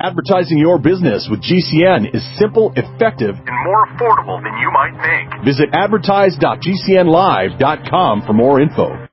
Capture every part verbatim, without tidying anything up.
Advertising your business with G C N is simple, effective, and more affordable than you might think. Visit advertise dot g c n live dot com for more info.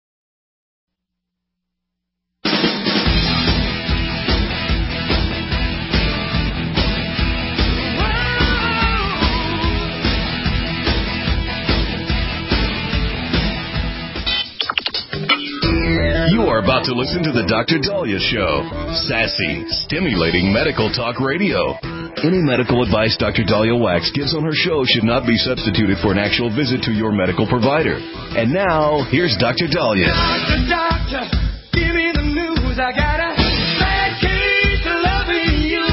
You are about to listen to the Doctor Dahlia Show. Sassy, stimulating medical talk radio. Any medical advice Doctor Dahlia Wax gives on her show should not be substituted for an actual visit to your medical provider. And now, here's Doctor Dahlia. Doctor, doctor, give me the news. I got a bad case of loving you.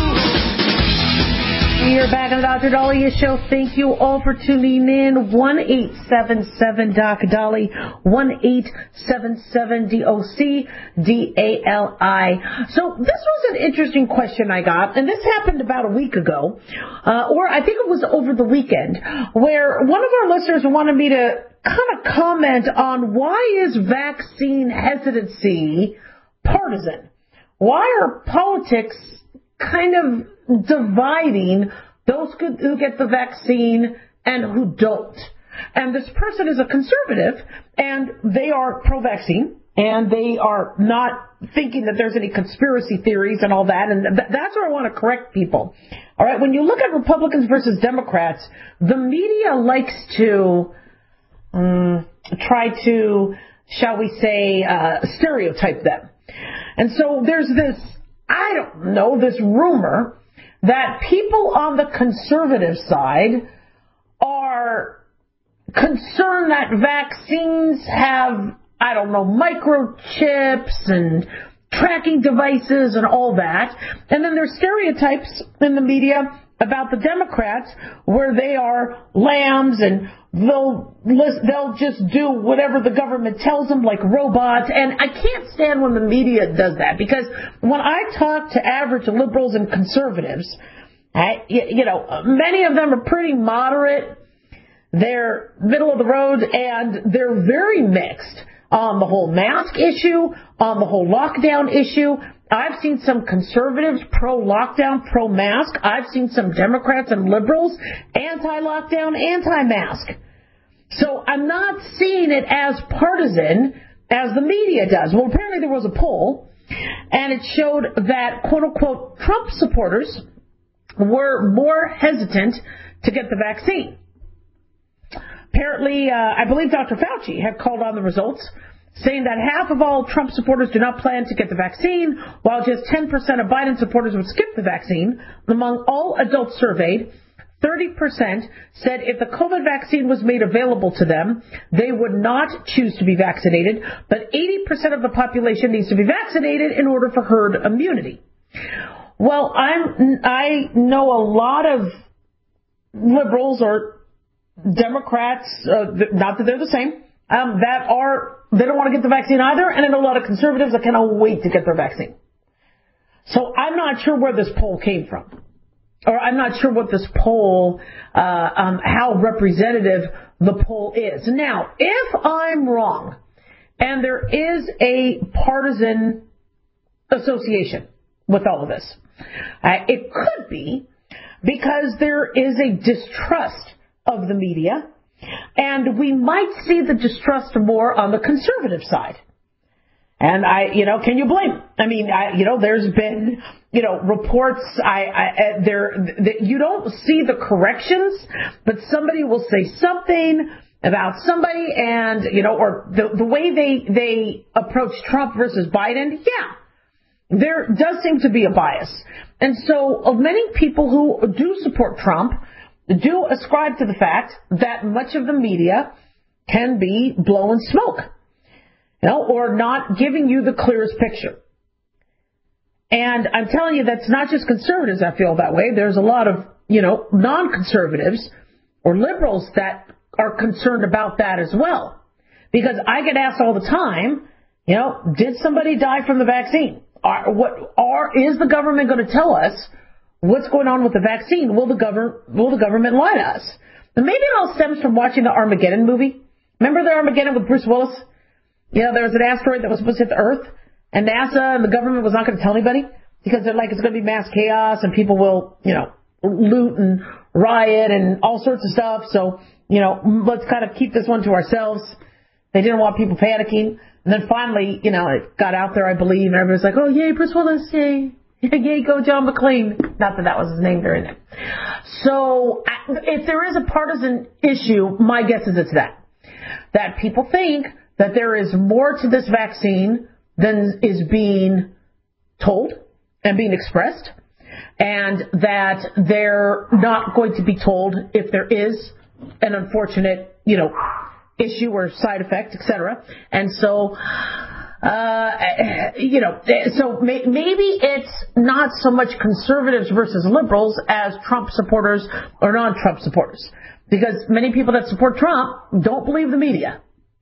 You're back on the Doctor Dahlia Show. Thank you all for tuning in. one eight seven seven D O C D A L I, one eight seven seven D O C D A L I. So this was an interesting question I got, and this happened about a week ago, uh, or I think it was over the weekend, where one of our listeners wanted me to kind of comment on why is vaccine hesitancy partisan? Why are politics kind of dividing those who get the vaccine and who don't? And this person is a conservative, and they are pro-vaccine, and they are not thinking that there's any conspiracy theories and all that, and th- that's where I want to correct people. All right, when you look at Republicans versus Democrats, the media likes to um, try to, shall we say, uh, stereotype them. And so there's this, I don't know, this rumor that people on the conservative side are concerned that vaccines have, I don't know, microchips and tracking devices and all that. And then there's stereotypes in the media about the Democrats where they are lambs and they'll they'll just do whatever the government tells them, like robots. And I can't stand when the media does that, because when I talk to average liberals and conservatives, I, you know, many of them are pretty moderate. They're middle of the road, and they're very mixed on the whole mask issue, on the whole lockdown issue. I've seen some conservatives pro-lockdown, pro-mask. I've seen some Democrats and liberals anti-lockdown, anti-mask. So I'm not seeing it as partisan as the media does. Well, apparently there was a poll, and it showed that, quote-unquote, Trump supporters were more hesitant to get the vaccine. Apparently, uh, I believe Doctor Fauci had called on the results, saying that half of all Trump supporters do not plan to get the vaccine, while just ten percent of Biden supporters would skip the vaccine. Among all adults surveyed, thirty percent said if the COVID vaccine was made available to them, they would not choose to be vaccinated, but eighty percent of the population needs to be vaccinated in order for herd immunity. Well, I'm, I know a lot of liberals or Democrats, uh, not that they're the same, um, that are, they don't want to get the vaccine either, and I know a lot of conservatives that cannot wait to get their vaccine. So I'm not sure where this poll came from. Or I'm not sure what this poll, uh, um, how representative the poll is. Now, if I'm wrong, and there is a partisan association with all of this, uh, it could be because there is a distrust of the media, and we might see the distrust more on the conservative side. And I, you know, can you blame? I mean, I, you know, there's been, you know, reports. I, I there, that you don't see the corrections, but somebody will say something about somebody, and you know, or the the way they they approach Trump versus Biden. Yeah, there does seem to be a bias, and so of many people who do support Trump do ascribe to the fact that much of the media can be blowing smoke, you know, or not giving you the clearest picture. And I'm telling you, that's not just conservatives that feel that way. There's a lot of, you know, non-conservatives or liberals that are concerned about that as well. Because I get asked all the time, you know, did somebody die from the vaccine? Are, what, are, is the government going to tell us what's going on with the vaccine? Will the government will the government lie to us? And maybe it all stems from watching the Armageddon movie. Remember the Armageddon with Bruce Willis? You know, there was an asteroid that was supposed to hit the Earth, and NASA and the government was not going to tell anybody. because they're like it's going to be mass chaos and people will, you know, loot and riot and all sorts of stuff. So, you know, let's kind of keep this one to ourselves. They didn't want people panicking. And then finally, you know, it got out there, I believe, and everybody's like, oh, yay, Bruce Willis, yay. Yay, go John McClane. Not that that was his name during it. So if there is a partisan issue, my guess is it's that. That people think that there is more to this vaccine than is being told and being expressed, and that they're not going to be told if there is an unfortunate, you know, issue or side effect, et cetera. And so, uh, you know, so may, maybe it's not so much conservatives versus liberals as Trump supporters or non-Trump supporters. Because many people that support Trump don't believe the media.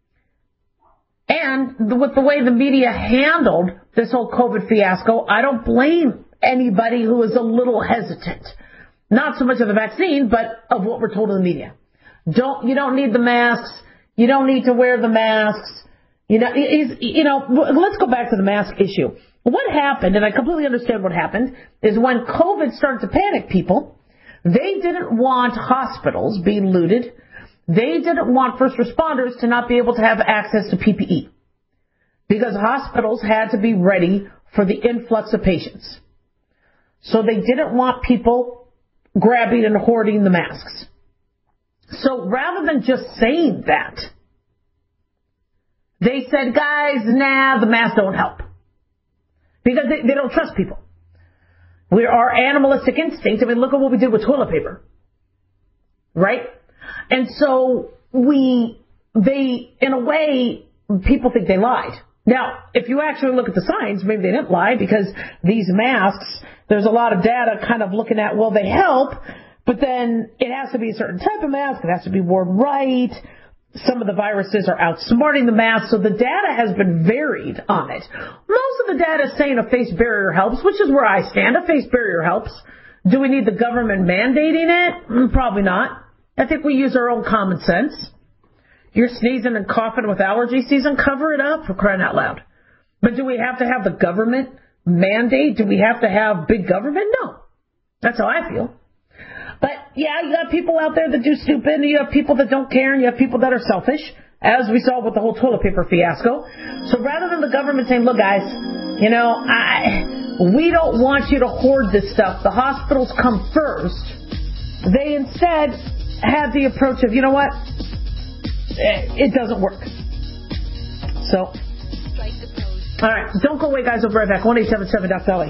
And with the way the media handled this whole COVID fiasco, I don't blame anybody who is a little hesitant. Not so much of the vaccine, but of what we're told in the media. Don't, you don't need the masks. You don't need to wear the masks. You know, is, you know, let's go back to the mask issue. What happened, and I completely understand what happened, is when COVID started to panic people, they didn't want hospitals being looted. They didn't want first responders to not be able to have access to P P E because hospitals had to be ready for the influx of patients. So they didn't want people grabbing and hoarding the masks. So rather than just saying that, they said, guys, nah, the masks don't help. Because they, they don't trust people. We're our animalistic instinct. I mean, look at what we did with toilet paper. Right? And so we, they, in a way, people think they lied. Now, if you actually look at the science, maybe they didn't lie because these masks, there's a lot of data kind of looking at, well, they help, but then it has to be a certain type of mask. It has to be worn right. Some of the viruses are outsmarting the mask, so the data has been varied on it. Most of the data is saying a face barrier helps, which is where I stand. A face barrier helps. Do we need the government mandating it? Probably not. I think we use our own common sense. You're sneezing and coughing with allergy season, cover it up, for crying out loud. But do we have to have the government mandate? Do we have to have big government? No. That's how I feel. But, yeah, you got people out there that do stupid, and you have people that don't care, and you have people that are selfish, as we saw with the whole toilet paper fiasco. So rather than the government saying, look, guys, you know, I, we don't want you to hoard this stuff. The hospitals come first. They instead had the approach of, you know what, it doesn't work. So, all right, don't go away, guys. We'll be right back. one eight seven seven Doc Dolly.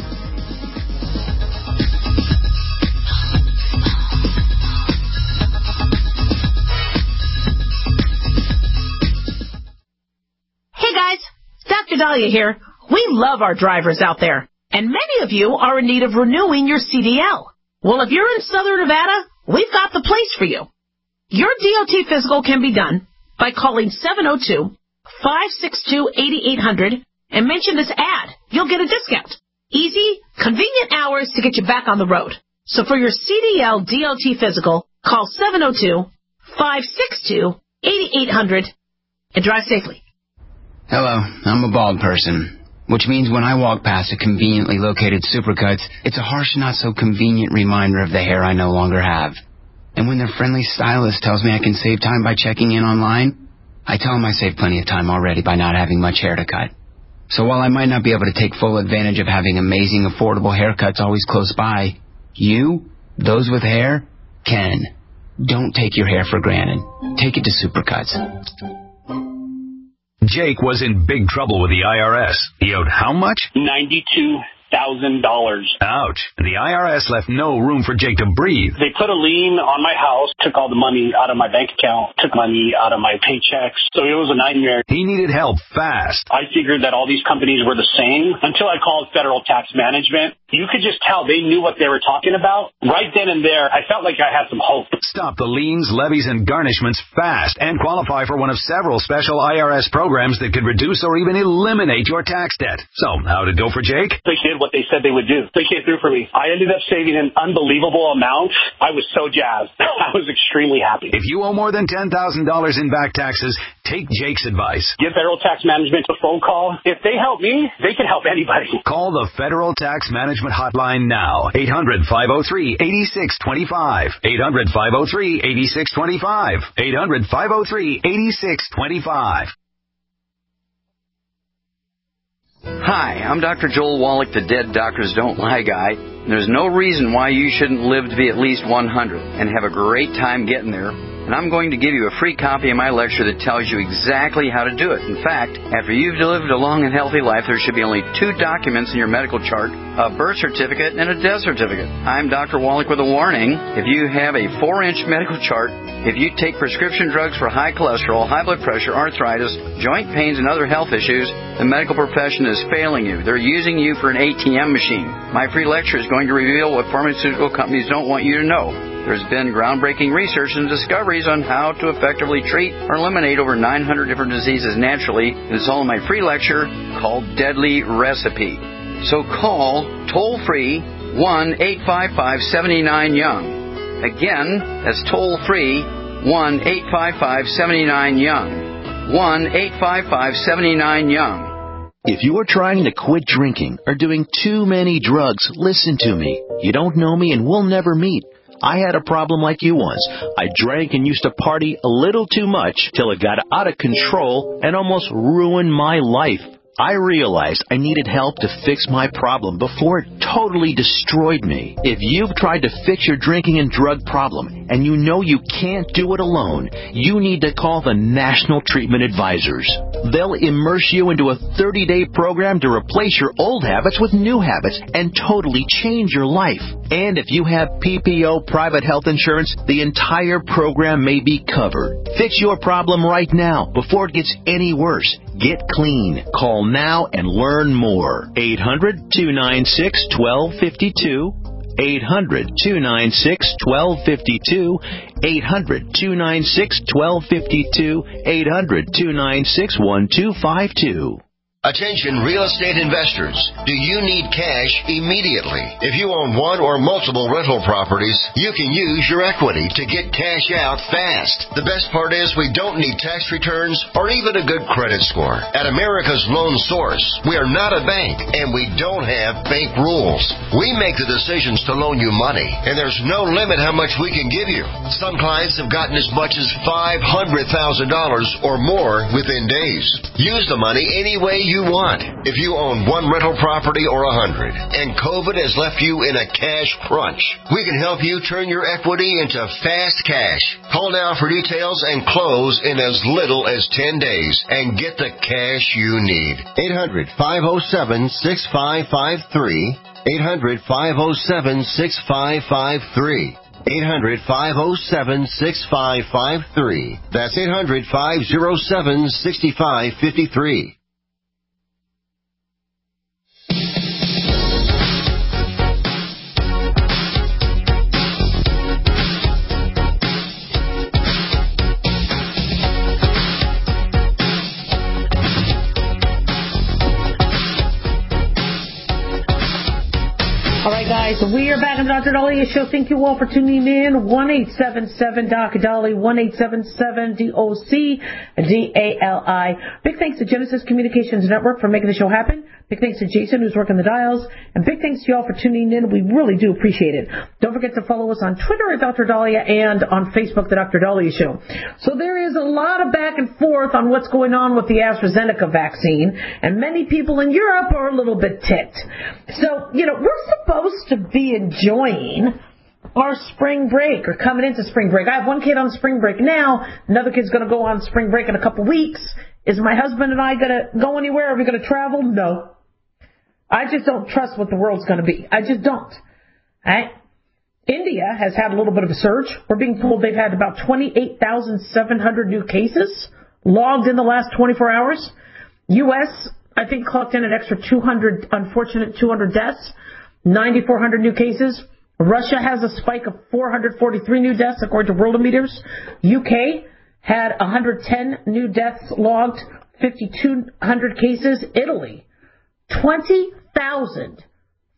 Hey guys, Doctor Dahlia here. We love our drivers out there, and many of you are in need of renewing your C D L. Well, if you're in Southern Nevada, we've got the place for you. Your D O T physical can be done by calling seven oh two, five six two, eight eight hundred and mention this ad. You'll get a discount. Easy, convenient hours to get you back on the road. So for your C D L D O T physical, call seven oh two, five six two, eight eight hundred and drive safely. Hello, I'm a bald person, which means when I walk past a conveniently located Supercuts, it's a harsh, not so convenient reminder of the hair I no longer have. And when their friendly stylist tells me I can save time by checking in online, I tell them I saved plenty of time already by not having much hair to cut. So while I might not be able to take full advantage of having amazing, affordable haircuts always close by, you, those with hair, can. Don't take your hair for granted. Take it to Supercuts. Jake was in big trouble with the I R S. He owed how much? ninety-two thousand dollars. Ouch. The I R S left no room for Jake to breathe. They put a lien on my house, took all the money out of my bank account, took money out of my paychecks. So it was a nightmare. He needed help fast. I figured that all these companies were the same until I called Federal Tax Management. You could just tell they knew what they were talking about. Right then and there, I felt like I had some hope. Stop the liens, levies, and garnishments fast and qualify for one of several special I R S programs that could reduce or even eliminate your tax debt. So, how'd it go for Jake? They did what they said they would do. They came through for me. I ended up saving an unbelievable amount. I was so jazzed. I was extremely happy. If you owe more than ten thousand dollars in back taxes, take Jake's advice. Give Federal Tax Management a phone call. If they help me, they can help anybody. Call the Federal Tax Management Hotline now. eight hundred, five oh three, eight six two five. eight hundred, five oh three, eight six two five. eight hundred, five oh three, eight six two five. Hi, I'm Doctor Joel Wallach, the Dead Doctors Don't Lie guy. There's no reason why you shouldn't live to be at least one hundred and have a great time getting there. And I'm going to give you a free copy of my lecture that tells you exactly how to do it. In fact, after you've lived a long and healthy life, there should be only two documents in your medical chart, a birth certificate and a death certificate. I'm Doctor Wallach with a warning. If you have a four-inch medical chart, if you take prescription drugs for high cholesterol, high blood pressure, arthritis, joint pains, and other health issues, the medical profession is failing you. They're using you for an A T M machine. My free lecture is going to reveal what pharmaceutical companies don't want you to know. There's been groundbreaking research and discoveries on how to effectively treat or eliminate over nine hundred different diseases naturally. It's all in my free lecture called Deadly Recipe. So call toll-free one eight five five, seven nine, young. Again, that's toll-free one eight five five, seven nine, young. one eight five five, seven nine, young. If you are trying to quit drinking or doing too many drugs, listen to me. You don't know me and we'll never meet. I had a problem like you once. I drank and used to party a little too much till it got out of control and almost ruined my life. I realized I needed help to fix my problem before it totally destroyed me. If you've tried to fix your drinking and drug problem and you know you can't do it alone, you need to call the National Treatment Advisors. They'll immerse you into a thirty-day program to replace your old habits with new habits and totally change your life. And if you have P P O private health insurance, the entire program may be covered. Fix your problem right now before it gets any worse. Get clean. Call now and learn more. eight hundred, two nine six, one two five two. eight hundred, two nine six, one two five two. eight hundred, two nine six, one two five two. eight hundred, two nine six, one two five two. Attention real estate investors. Do you need cash immediately? If you own one or multiple rental properties, you can use your equity to get cash out fast. The best part is we don't need tax returns or even a good credit score. At America's Loan Source, we are not a bank and we don't have bank rules. We make the decisions to loan you money and there's no limit how much we can give you. Some clients have gotten as much as five hundred thousand dollars or more within days. Use the money any way you you want. If you own one rental property or a hundred, and COVID has left you in a cash crunch, we can help you turn your equity into fast cash. Call now for details and close in as little as ten days and get the cash you need. eight hundred, five oh seven, six five five three. eight hundred, five oh seven, six five five three. eight hundred, five oh seven, six five five three. That's eight hundred, five oh seven, six five five three. All right, guys, we are back on the Doctor Dahlia Show. Thank you all for tuning in. one eight seven seven D O C Dolly, one eight seven seven D O C D A L I. Big thanks to Genesis Communications Network for making the show happen. Big thanks to Jason, who's working the dials. And big thanks to you all for tuning in. We really do appreciate it. Don't forget to follow us on Twitter at Doctor Dahlia and on Facebook, The Doctor Dahlia Show. So there is a lot of back and forth on what's going on with the AstraZeneca vaccine. And many people in Europe are a little bit ticked. So, you know, we're supposed to be enjoying our spring break or coming into spring break. I have one kid on spring break now. Another kid's going to go on spring break in a couple weeks. Is my husband and I going to go anywhere? Are we going to travel? No. I just don't trust what the world's going to be. I just don't. All right? India has had a little bit of a surge. We're being told they've had about twenty-eight thousand seven hundred new cases logged in the last twenty-four hours. U S, I think, clocked in an extra two hundred, unfortunate two hundred deaths, ninety-four hundred new cases. Russia has a spike of four hundred forty-three new deaths, according to Worldometers. U K had one hundred ten new deaths logged, fifty-two hundred cases. Italy, twenty thousand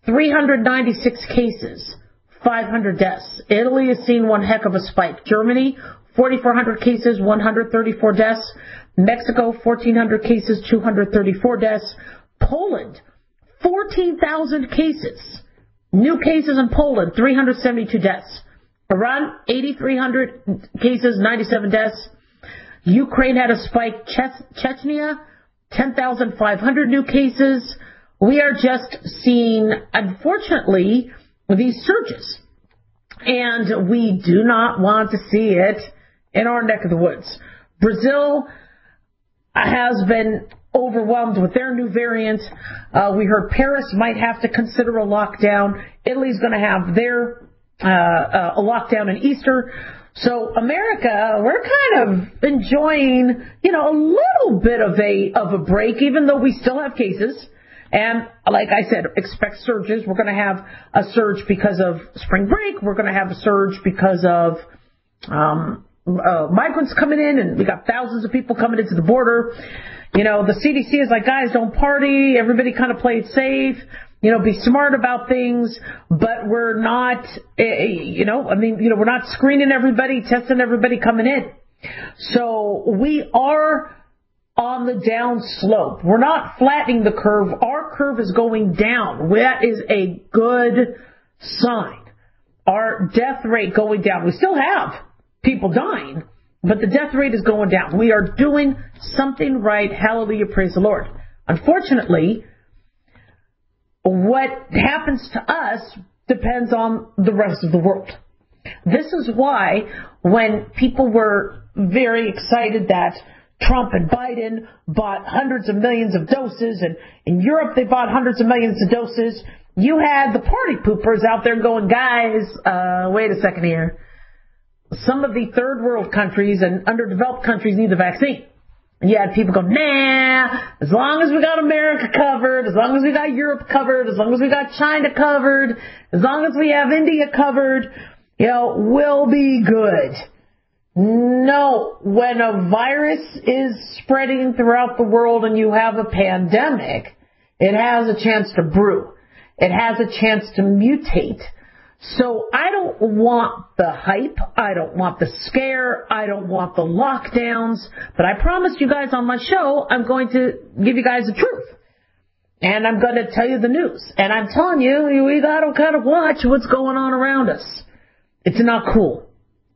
three hundred ninety-six cases, five hundred deaths. Italy has seen one heck of a spike. Germany, forty-four hundred cases, one hundred thirty-four deaths. Mexico, fourteen hundred cases, two hundred thirty-four deaths. Poland, fourteen thousand cases. New cases in Poland, three hundred seventy-two deaths. Iran, eighty-three hundred cases, ninety-seven deaths. Ukraine had a spike. Che- Chechnya, ten thousand five hundred new cases. We are just seeing, unfortunately, these surges. And we do not want to see it in our neck of the woods. Brazil has been overwhelmed with their new variant. Uh, we heard Paris might have to consider a lockdown. Italy's going to have their uh, uh, a lockdown in Easter. So America, we're kind of enjoying, you know, a little bit of a of a break, even though we still have cases. And like I said, expect surges. We're going to have a surge because of spring break. We're going to have a surge because of um, uh, migrants coming in, and we got thousands of people coming into the border. You know, the C D C is like, guys, don't party. Everybody kind of play it safe. You know, be smart about things. But we're not, you know, I mean, you know, we're not screening everybody, testing everybody coming in. So we are on the down slope. We're not flattening the curve. Our curve is going down. That is a good sign. Our death rate going down. We still have people dying, but the death rate is going down. We are doing something right. Hallelujah. Praise the Lord. Unfortunately, what happens to us depends on the rest of the world. This is why when people were very excited that Trump and Biden bought hundreds of millions of doses, and in Europe they bought hundreds of millions of doses, you had the party poopers out there going, guys, uh, wait a second here. Some of the third world countries and underdeveloped countries need the vaccine. And you had people go, nah, as long as we got America covered, as long as we got Europe covered, as long as we got China covered, as long as we have India covered, you know, we'll be good. No, when a virus is spreading throughout the world and you have a pandemic, it has a chance to brew. It has a chance to mutate. So I don't want the hype. I don't want the scare. I don't want the lockdowns. But I promised you guys on my show, I'm going to give you guys the truth. And I'm going to tell you the news. And I'm telling you, we got to kind of watch what's going on around us. It's not cool.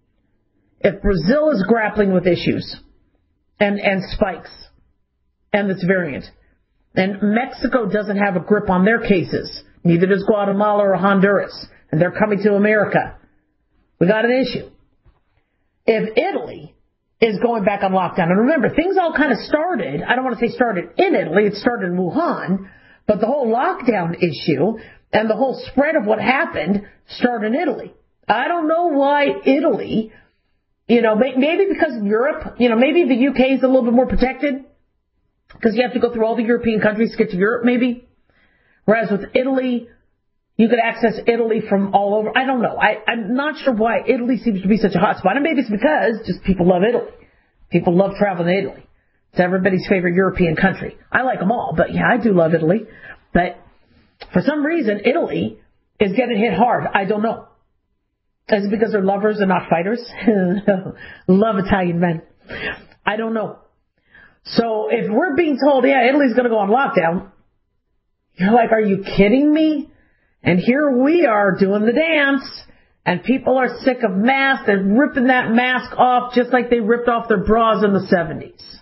If Brazil is grappling with issues and, and spikes and this variant, and Mexico doesn't have a grip on their cases, neither does Guatemala or Honduras, and they're coming to America, we got an issue. If Italy is going back on lockdown, and remember, things all kind of started, I don't want to say started in Italy, it started in Wuhan, but the whole lockdown issue and the whole spread of what happened started in Italy. I don't know why Italy... You know, maybe because of Europe, you know, maybe the U K is a little bit more protected because you have to go through all the European countries to get to Europe, maybe. Whereas with Italy, you could access Italy from all over. I don't know. I, I'm not sure why Italy seems to be such a hot spot. And maybe it's because just people love Italy. People love traveling to Italy. It's everybody's favorite European country. I like them all, but yeah, I do love Italy. But for some reason, Italy is getting hit hard. I don't know. Is it because they're lovers and not fighters? Love Italian men. I don't know. So if we're being told, yeah, Italy's going to go on lockdown, you're like, are you kidding me? And here we are doing the dance, and people are sick of masks. They're ripping that mask off just like they ripped off their bras in the seventies.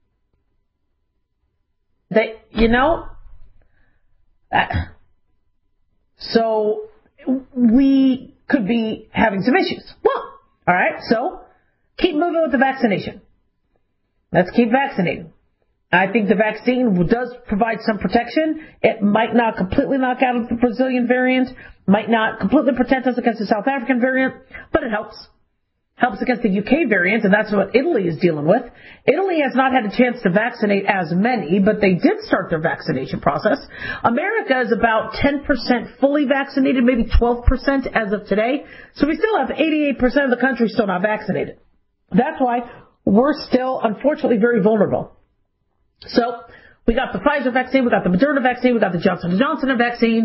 They, you know, uh, so we could be having some issues. Well, all right, so keep moving with the vaccination. Let's keep vaccinating. I think the vaccine does provide some protection. It might not completely knock out the Brazilian variant, might not completely protect us against the South African variant, but it helps. Helps against the U K variant, and that's what Italy is dealing with. Italy has not had a chance to vaccinate as many, but they did start their vaccination process. America is about ten percent fully vaccinated, maybe twelve percent as of today. So we still have eighty-eight percent of the country still not vaccinated. That's why we're still, unfortunately, very vulnerable. So we got the Pfizer vaccine, we got the Moderna vaccine, we got the Johnson and Johnson vaccine.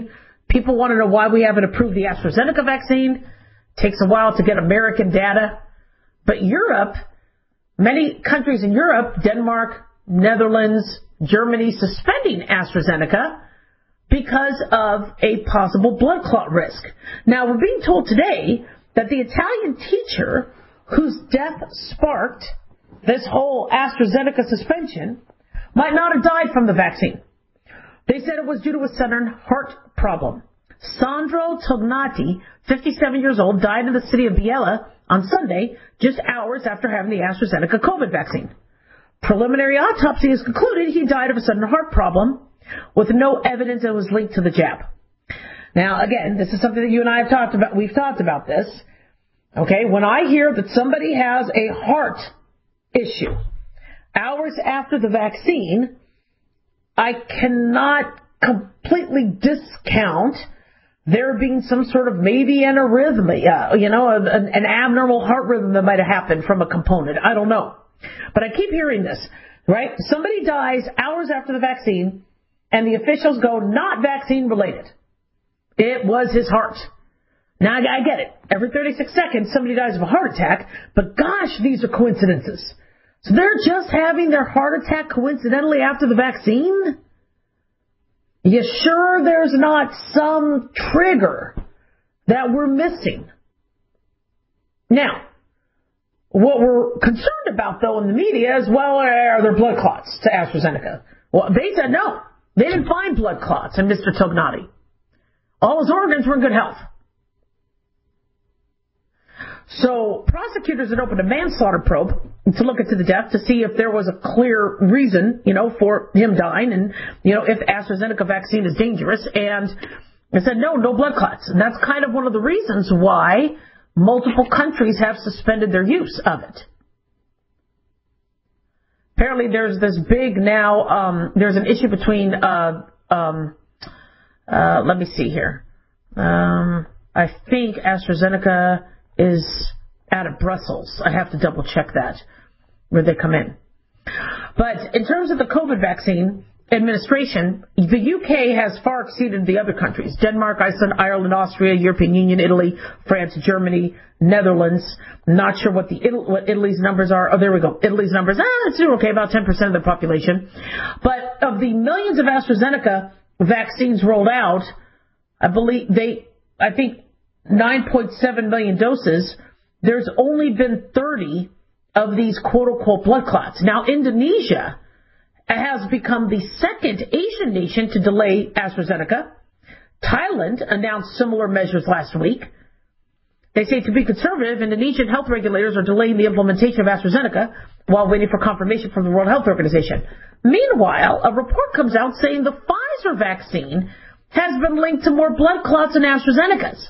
People want to know why we haven't approved the AstraZeneca vaccine. Takes a while to get American data. But Europe, many countries in Europe, Denmark, Netherlands, Germany, suspending AstraZeneca because of a possible blood clot risk. Now, we're being told today that the Italian teacher whose death sparked this whole AstraZeneca suspension might not have died from the vaccine. They said it was due to a sudden heart problem. Sandro Tognati, fifty-seven years old, died in the city of Biella on Sunday, just hours after having the AstraZeneca COVID vaccine. Preliminary autopsy has concluded he died of a sudden heart problem with no evidence that was linked to the jab. Now, again, this is something that you and I have talked about. We've talked about this. Okay, when I hear that somebody has a heart issue hours after the vaccine, I cannot completely discount there being some sort of maybe an arrhythmia, you know, an, an abnormal heart rhythm that might have happened from a component. I don't know. But I keep hearing this, right? Somebody dies hours after the vaccine, and the officials go, not vaccine related. It was his heart. Now, I get it. Every thirty-six seconds, somebody dies of a heart attack, but gosh, these are coincidences. So they're just having their heart attack coincidentally after the vaccine? You sure there's not some trigger that we're missing? Now, what we're concerned about, though, in the media is, well, are there blood clots to AstraZeneca? Well, they said no. They didn't find blood clots in Mister Tognati. All his organs were in good health. So prosecutors had opened a manslaughter probe to look into the death to see if there was a clear reason, you know, for him dying and, you know, if AstraZeneca vaccine is dangerous. And they said, no, no blood clots. And that's kind of one of the reasons why multiple countries have suspended their use of it. Apparently there's this big now, um, there's an issue between, uh, um, uh, let me see here. Um, I think AstraZeneca is out of Brussels. I have to double check that, where they come in. But in terms of the COVID vaccine administration, the U K has far exceeded the other countries. Denmark, Iceland, Ireland, Austria, European Union, Italy, France, Germany, Netherlands. Not sure what the what Italy's numbers are. Oh, there we go. Italy's numbers. Ah, it's okay, about ten percent of the population. But of the millions of AstraZeneca vaccines rolled out, I believe they, I think, nine point seven million doses, there's only been thirty of these quote-unquote blood clots. Now, Indonesia has become the second Asian nation to delay AstraZeneca. Thailand announced similar measures last week. They say to be conservative, Indonesian health regulators are delaying the implementation of AstraZeneca while waiting for confirmation from the World Health Organization. Meanwhile, a report comes out saying the Pfizer vaccine has been linked to more blood clots than AstraZeneca's.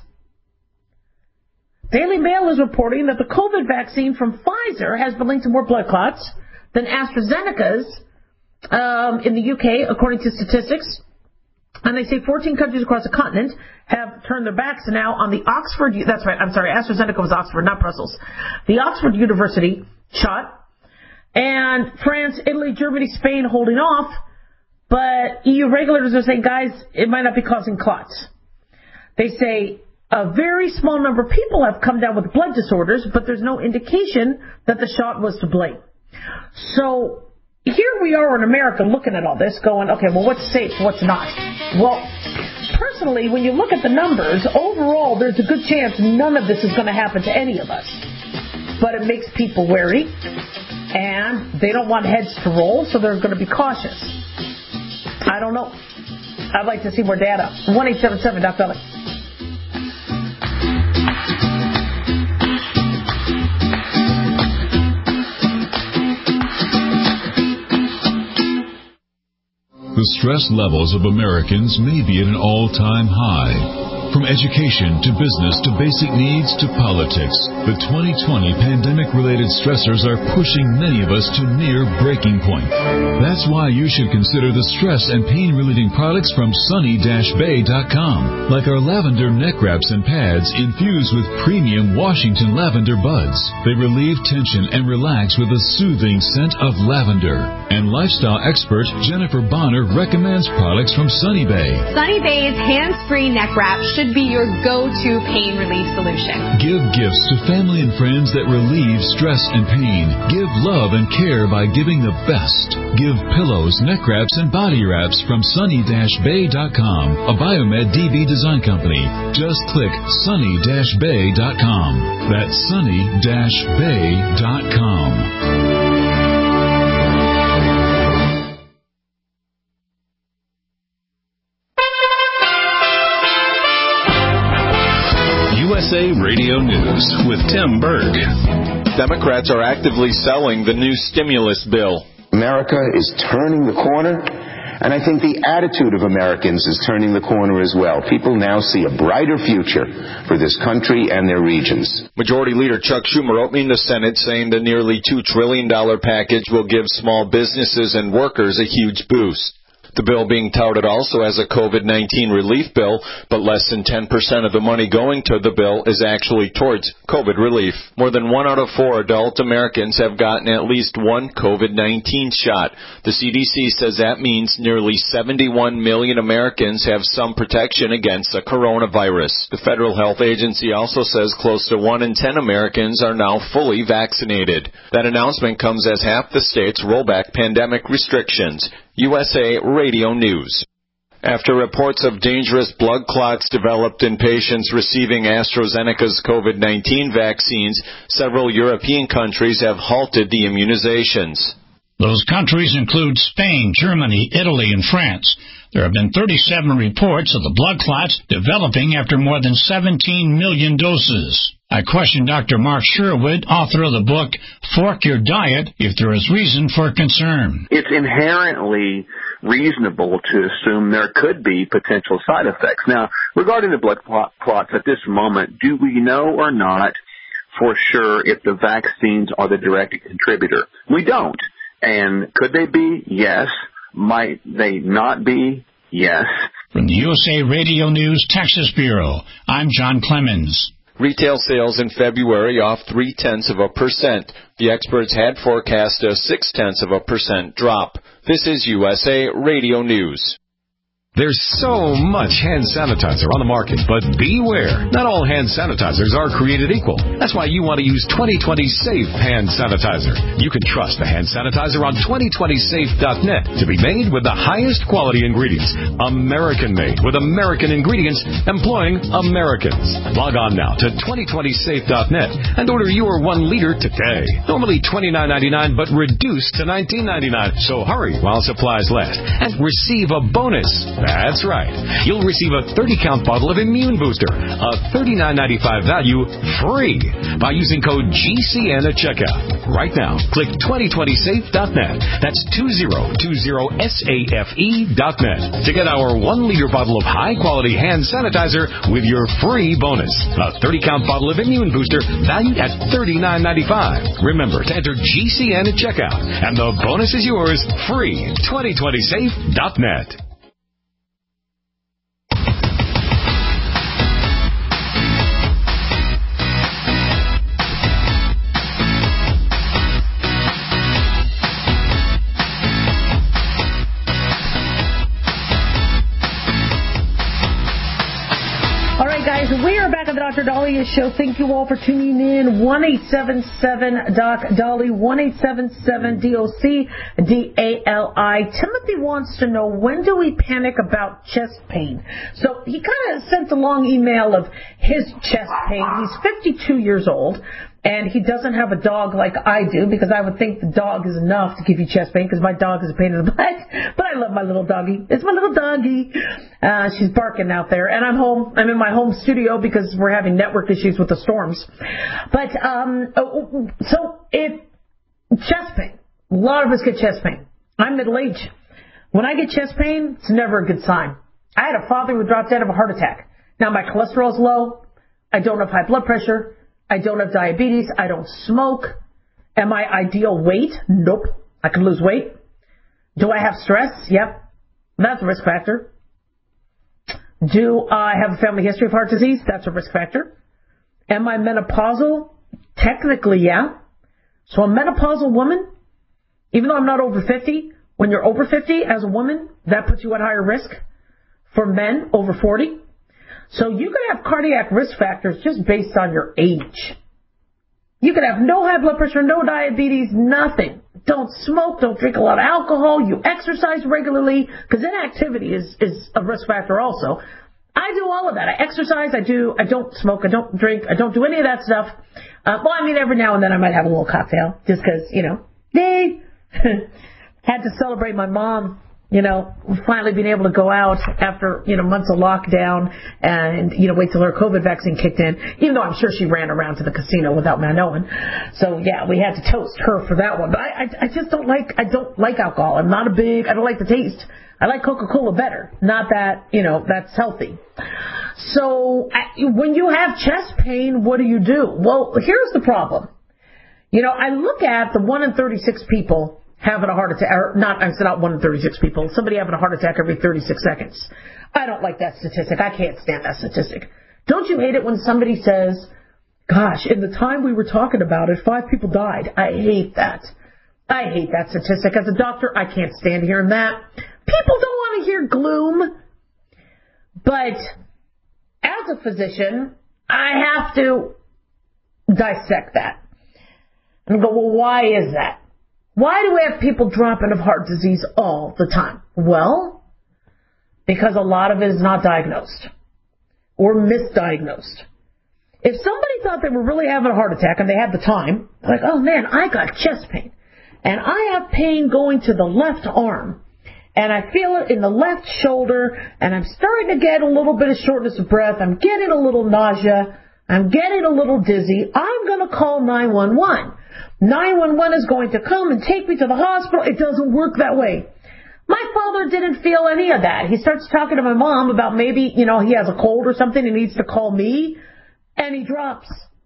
Daily Mail is reporting that the COVID vaccine from Pfizer has been linked to more blood clots than AstraZeneca's um, in the U K, according to statistics. And they say fourteen countries across the continent have turned their backs now on the Oxford, that's right, I'm sorry, AstraZeneca was Oxford, not Brussels. The Oxford University shot. And France, Italy, Germany, Spain holding off. But E U regulators are saying, guys, it might not be causing clots. They say a very small number of people have come down with blood disorders, but there's no indication that the shot was to blame. So here we are in America looking at all this going, okay, well, what's safe, what's not? Well, personally, when you look at the numbers, overall, there's a good chance none of this is going to happen to any of us. But it makes people wary, and they don't want heads to roll, so they're going to be cautious. I don't know. I'd like to see more data. one eight seven seven, Doc Belly. The stress levels of Americans may be at an all-time high. From education to business to basic needs to politics, the twenty twenty pandemic-related stressors are pushing many of us to near breaking point. That's why you should consider the stress and pain-relieving products from sunny dash bay dot com, like our lavender neck wraps and pads infused with premium Washington lavender buds. They relieve tension and relax with a soothing scent of lavender. And lifestyle expert Jennifer Bonner recommends products from Sunny Bay. Sunny Bay's hands-free neck wrap should be your go-to pain relief solution. Give gifts to family and friends that relieve stress and pain. Give love and care by giving the best. Give pillows, neck wraps, and body wraps from sunny dash bay dot com, a Biomed D B design company. Just click sunny dash bay dot com. That's sunny dash bay dot com. U S A Radio News with Tim Berg. Democrats are actively selling the new stimulus bill. America is turning the corner, and I think the attitude of Americans is turning the corner as well. People now see a brighter future for this country and their regions. Majority Leader Chuck Schumer opening the Senate saying the nearly two trillion dollars package will give small businesses and workers a huge boost. The bill being touted also as a COVID nineteen relief bill, but less than ten percent of the money going to the bill is actually towards COVID relief. More than one out of four adult Americans have gotten at least one COVID nineteen shot. The C D C says that means nearly seventy-one million Americans have some protection against the coronavirus. The Federal Health Agency also says close to one in ten Americans are now fully vaccinated. That announcement comes as half the states roll back pandemic restrictions. U S A Radio News. After reports of dangerous blood clots developed in patients receiving AstraZeneca's COVID nineteen vaccines, several European countries have halted the immunizations. Those countries include Spain, Germany, Italy, and France. There have been thirty-seven reports of the blood clots developing after more than seventeen million doses. I questioned Doctor Mark Sherwood, author of the book, Fork Your Diet, if there is reason for concern. It's inherently reasonable to assume there could be potential side effects. Now, regarding the blood clots at this moment, do we know or not for sure if the vaccines are the direct contributor? We don't. And could they be? Yes. Might they not be? Yes. From the U S A Radio News Texas Bureau, I'm John Clemens. Retail sales in February off three-tenths of a percent. The experts had forecast a six-tenths of a percent drop. This is U S A Radio News. There's so much hand sanitizer on the market, but beware. Not all hand sanitizers are created equal. That's why you want to use twenty twenty Safe Hand Sanitizer. You can trust the hand sanitizer on twenty twenty safe dot net to be made with the highest quality ingredients. American-made with American ingredients employing Americans. Log on now to twenty twenty safe dot net and order your one liter today. Normally twenty-nine ninety-nine, but reduced to nineteen ninety-nine. So hurry while supplies last and receive a bonus. That's right. You'll receive a thirty-count bottle of Immune Booster, a thirty-nine ninety-five value, free by using code G C N at checkout. Right now, click twenty twenty safe dot net. That's twenty twenty safe dot net to get our one-liter bottle of high-quality hand sanitizer with your free bonus. A thirty-count bottle of Immune Booster valued at thirty-nine ninety-five. Remember to enter G C N at checkout, and the bonus is yours free. twenty twenty safe dot net. We are back on the Doctor Daliah Show. Thank you all for tuning in. one eight seven seven Doc Dolly, one eight seven seven D O C D A L I. Timothy wants to know, when do we panic about chest pain? So he kind of sent a long email of his chest pain. He's fifty-two years old. And he doesn't have a dog like I do, because I would think the dog is enough to give you chest pain, because my dog is a pain in the butt. But I love my little doggy. It's my little doggy. Uh, she's barking out there. And I'm home. I'm in my home studio because we're having network issues with the storms. But, um, so if chest pain, a lot of us get chest pain. I'm middle-aged. When I get chest pain, it's never a good sign. I had a father who dropped dead of a heart attack. Now, my cholesterol's low. I don't have high blood pressure. I don't have diabetes. I don't smoke. Am I ideal weight? Nope. I can lose weight. Do I have stress? Yep. That's a risk factor. Do I have a family history of heart disease? That's a risk factor. Am I menopausal? Technically, yeah. So a menopausal woman, even though I'm not over fifty, when you're over fifty as a woman, that puts you at higher risk. For men, over forty. So you could have cardiac risk factors just based on your age. You could have no high blood pressure, no diabetes, nothing. Don't smoke, don't drink a lot of alcohol, you exercise regularly, because inactivity is, is a risk factor also. I do all of that. I exercise, I do, I don't smoke, I don't drink, I don't do any of that stuff. Uh, well, I mean, every now and then I might have a little cocktail, just because, you know, yay! Had to celebrate my mom, you know, finally being able to go out after, you know, months of lockdown and, you know, wait till her COVID vaccine kicked in, even though I'm sure she ran around to the casino without my knowing. So, yeah, we had to toast her for that one. But I, I, I just don't like, I don't like alcohol. I'm not a big, I don't like the taste. I like Coca-Cola better. Not that, you know, that's healthy. So, I, when you have chest pain, what do you do? Well, here's the problem. You know, I look at the one in thirty-six people having a heart attack, or not, I said not one in thirty-six people, somebody having a heart attack every thirty-six seconds. I don't like that statistic. I can't stand that statistic. Don't you hate it when somebody says, gosh, in the time we were talking about it, five people died? I hate that. I hate that statistic. As a doctor, I can't stand hearing that. People don't want to hear gloom. But as a physician, I have to dissect that. And go, well, why is that? Why do we have people dropping of heart disease all the time? Well, because a lot of it is not diagnosed or misdiagnosed. If somebody thought they were really having a heart attack and they had the time, like, oh man, I got chest pain and I have pain going to the left arm and I feel it in the left shoulder and I'm starting to get a little bit of shortness of breath. I'm getting a little nausea. I'm getting a little dizzy. I'm going to call nine one one. nine one one is going to come and take me to the hospital. It doesn't work that way. My father didn't feel any of that. He starts talking to my mom about maybe, you know, he has a cold or something and needs to call me, and he drops.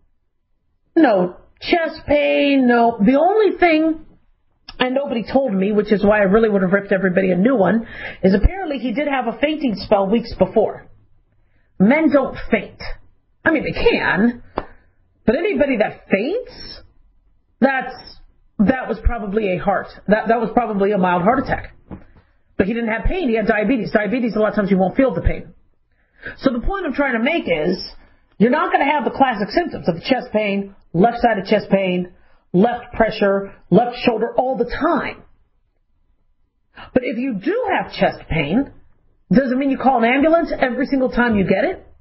No chest pain, no. The only thing, and nobody told me, which is why I really would have ripped everybody a new one, is apparently he did have a fainting spell weeks before. Men don't faint. I mean, they can, but anybody that faints, that's, that was probably a heart. That, that was probably a mild heart attack. But he didn't have pain. He had diabetes. Diabetes, a lot of times you won't feel the pain. So the point I'm trying to make is, you're not going to have the classic symptoms of chest pain, left side of chest pain, left pressure, left shoulder all the time. But if you do have chest pain, does it mean you call an ambulance every single time you get it?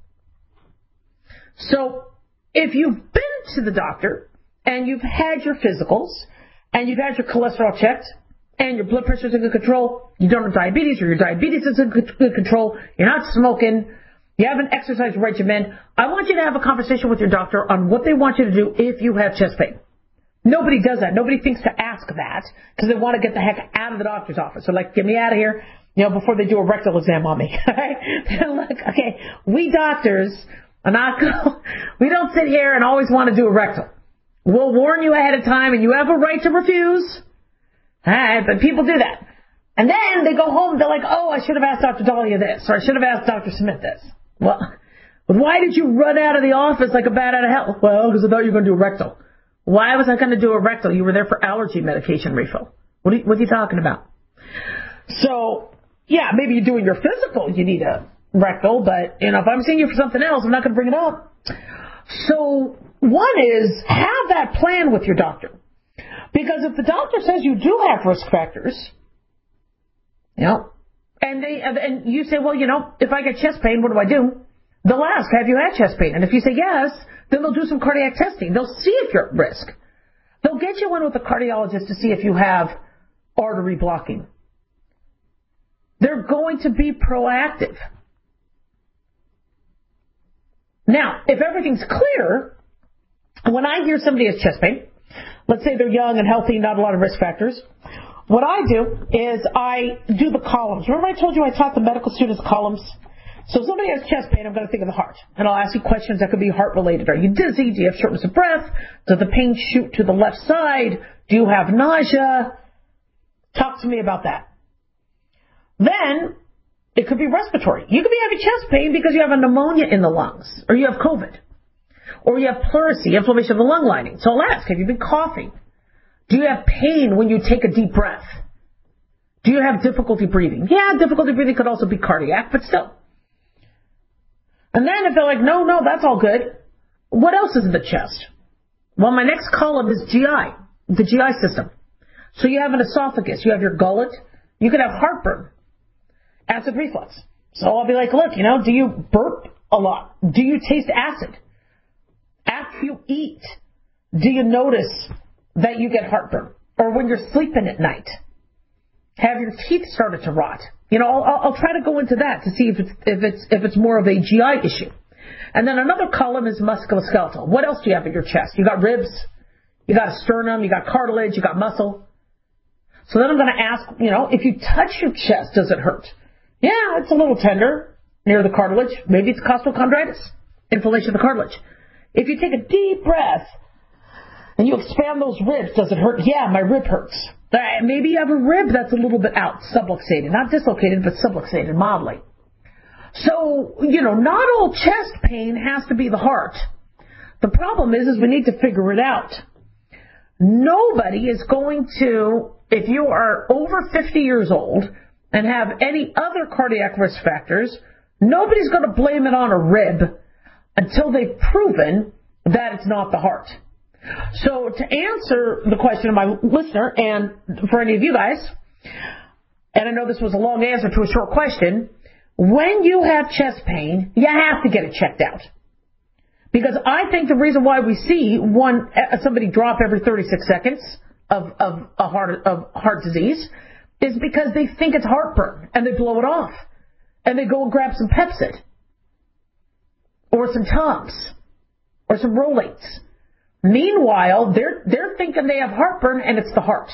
So if you've been to the doctor and you've had your physicals and you've had your cholesterol checked and your blood pressure is in good control, you don't have diabetes or your diabetes is in good, good control, you're not smoking, you have an exercise regimen, I want you to have a conversation with your doctor on what they want you to do if you have chest pain. Nobody does that. Nobody thinks to ask that because they want to get the heck out of the doctor's office. They're like, get me out of here, you know, before they do a rectal exam on me. They're like, okay, we doctors are not, we don't sit here and always want to do a rectal. We'll warn you ahead of time and you have a right to refuse. All right, but people do that. And then they go home and they're like, oh, I should have asked Doctor Dahlia this, or I should have asked Doctor Smith this. Well, but why did you run out of the office like a bat out of hell? Well, because I thought you were going to do a rectal. Why was I going to do a rectal? You were there for allergy medication refill. What are you, what are you talking about? So, yeah, maybe you're doing your physical, you need a rectal, but, you know, if I'm seeing you for something else, I'm not going to bring it up. So, one is, have that plan with your doctor. Because if the doctor says you do have risk factors, you know, and they, and you say, well, you know, if I get chest pain, what do I do? They'll ask, have you had chest pain? And if you say yes, then they'll do some cardiac testing. They'll see if you're at risk. They'll get you in with a cardiologist to see if you have artery blocking. They're going to be proactive. Now, if everything's clear, when I hear somebody has chest pain, let's say they're young and healthy, not a lot of risk factors, what I do is I do the columns. Remember I told you I taught the medical students columns? So if somebody has chest pain, I'm going to think of the heart. And I'll ask you questions that could be heart-related. Are you dizzy? Do you have shortness of breath? Does the pain shoot to the left side? Do you have nausea? Talk to me about that. Then, it could be respiratory. You could be having chest pain because you have a pneumonia in the lungs, or you have COVID, or you have pleurisy, inflammation of the lung lining. So I'll ask, have you been coughing? Do you have pain when you take a deep breath? Do you have difficulty breathing? Yeah, difficulty breathing could also be cardiac, but still. And then if they're like, no, no, that's all good, what else is in the chest? Well, my next column is G I, the G I system. So you have an esophagus, you have your gullet, you could have heartburn, acid reflux. So I'll be like, look, you know, do you burp a lot? Do you taste acid? After you eat, do you notice that you get heartburn? Or when you're sleeping at night, have your teeth started to rot? You know, I'll, I'll try to go into that to see if it's, if it's, if it's more of a G I issue. And then another column is musculoskeletal. What else do you have in your chest? You got ribs, you got a sternum, you got cartilage, you got muscle. So then I'm going to ask, you know, if you touch your chest, does it hurt? Yeah, it's a little tender near the cartilage. Maybe it's costochondritis, inflammation of the cartilage. If you take a deep breath and you expand those ribs, does it hurt? Yeah, my rib hurts. Maybe you have a rib that's a little bit out, subluxated. Not dislocated, but subluxated mildly. So, you know, not all chest pain has to be the heart. The problem is, is we need to figure it out. Nobody is going to, if you are over fifty years old and have any other cardiac risk factors, nobody's going to blame it on a rib until they've proven that it's not the heart. So to answer the question of my listener, and for any of you guys, and I know this was a long answer to a short question, when you have chest pain, you have to get it checked out. Because I think the reason why we see one somebody drop every thirty-six seconds of, of a heart of heart disease is because they think it's heartburn and they blow it off and they go and grab some Pepcid or some Tums or some Rolaids. Meanwhile, they're they're thinking they have heartburn and it's the heart.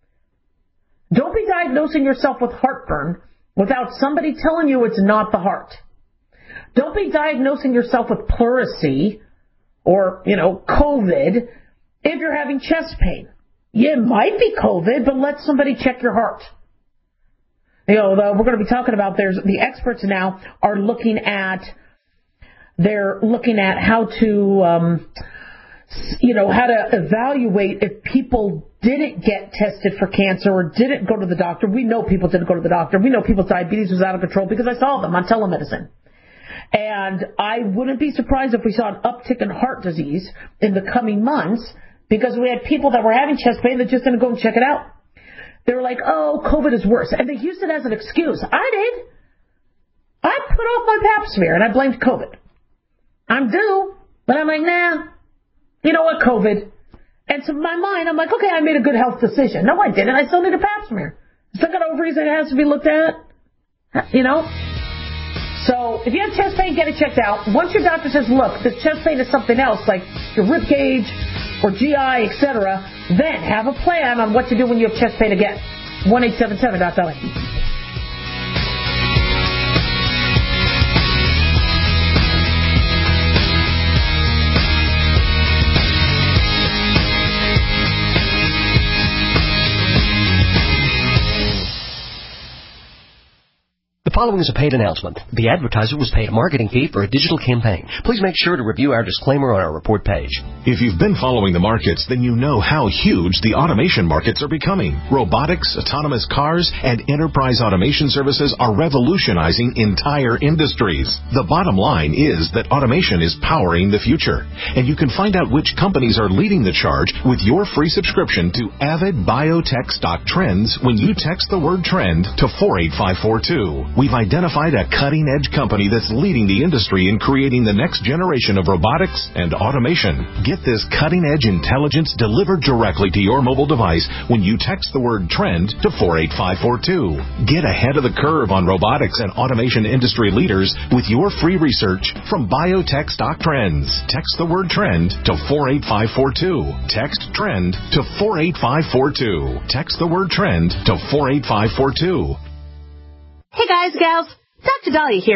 Don't be diagnosing yourself with heartburn without somebody telling you it's not the heart. Don't be diagnosing yourself with pleurisy or, you know, COVID if you're having chest pain. Yeah, it might be COVID, but let somebody check your heart. You know, the, we're going to be talking about, there's the experts now are looking at, they're looking at how to, um, you know, how to evaluate if people didn't get tested for cancer or didn't go to the doctor. We know people didn't go to the doctor. We know people's diabetes was out of control because I saw them on telemedicine. And I wouldn't be surprised if we saw an uptick in heart disease in the coming months because we had people that were having chest pain that just didn't go and check it out. They were like, oh, COVID is worse. And they used it as an excuse. I did. I put off my pap smear and I blamed COVID. I'm due, but I'm like, nah, you know what, COVID. And to my mind, I'm like, okay, I made a good health decision. No, I didn't. I still need a pap smear. Still got ovaries that has to be looked at, you know. So if you have chest pain, get it checked out. Once your doctor says, look, this chest pain is something else, like your rib cage or G I, et cetera, then have a plan on what to do when you have chest pain again. one eight seven seven dot com. The following is a paid announcement. The advertiser was paid a marketing fee for a digital campaign. Please make sure to review our disclaimer on our report page. If you've been following the markets, then you know how huge the automation markets are becoming. Robotics, autonomous cars, and enterprise automation services are revolutionizing entire industries. The bottom line is that automation is powering the future. And you can find out which companies are leading the charge with your free subscription to Avid Biotech Stock Trends when you text the word trend to four eight five four two. We've identified a cutting-edge company that's leading the industry in creating the next generation of robotics and automation. Get this cutting-edge intelligence delivered directly to your mobile device when you text the word trend to four eight five four two. Get ahead of the curve on robotics and automation industry leaders with your free research from Biotech Stock Trends. Text the word trend to four eight five four two. Text trend to four eight five four two. Text the word trend to four eight five four two. Hey guys, gals, Doctor Dahlia here.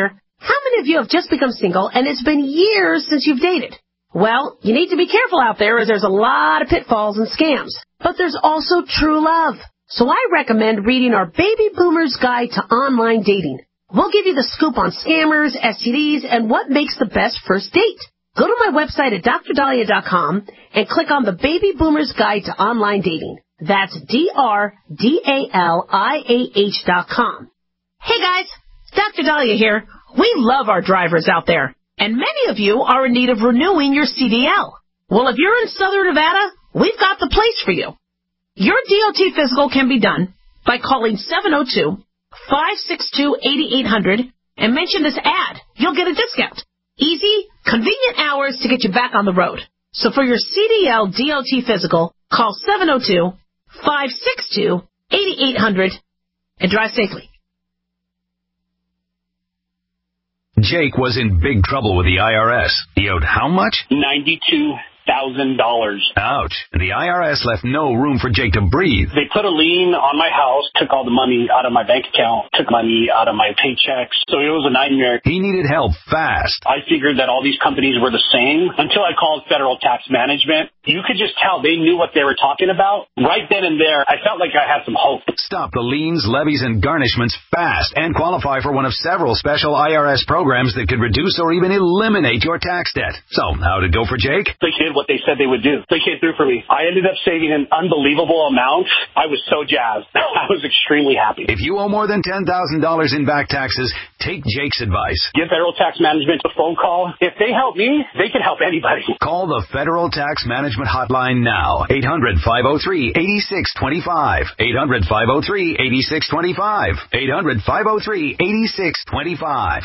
How many of you have just become single and it's been years since you've dated? Well, you need to be careful out there as there's a lot of pitfalls and scams. But there's also true love. So I recommend reading our Baby Boomer's Guide to Online Dating. We'll give you the scoop on scammers, S T Ds, and what makes the best first date. Go to my website at dr dahlia dot com and click on the Baby Boomer's Guide to Online Dating. That's D R D A L I A H dot com. Hey guys, Doctor Dahlia here. We love our drivers out there, and many of you are in need of renewing your C D L. Well, if you're in Southern Nevada, we've got the place for you. Your D O T physical can be done by calling seven oh two, five six two, eight eight hundred and mention this ad. You'll get a discount. Easy, convenient hours to get you back on the road. So for your C D L D O T physical, call seven oh two, five six two, eight eight hundred and drive safely. Jake was in big trouble with the I R S. He owed how much? ninety-two thousand dollars. Ouch. And the I R S left no room for Jake to breathe. They put a lien on my house, took all the money out of my bank account, took money out of my paychecks. So it was a nightmare. He needed help fast. I figured that all these companies were the same until I called Federal Tax Management. You could just tell they knew what they were talking about. Right then and there, I felt like I had some hope. Stop the liens, levies, and garnishments fast and qualify for one of several special I R S programs that could reduce or even eliminate your tax debt. So, how'd it go for Jake? They did what they said they would do. They came through for me. I ended up saving an unbelievable amount. I was so jazzed. I was extremely happy. If you owe more than ten thousand dollars in back taxes, take Jake's advice. Give Federal Tax Management a phone call. If they help me, they can help anybody. Call the Federal Tax Management Hotline now. eight hundred, five oh three, eight six two five. eight hundred, five oh three, eight six two five. eight hundred, five oh three, eight six two five.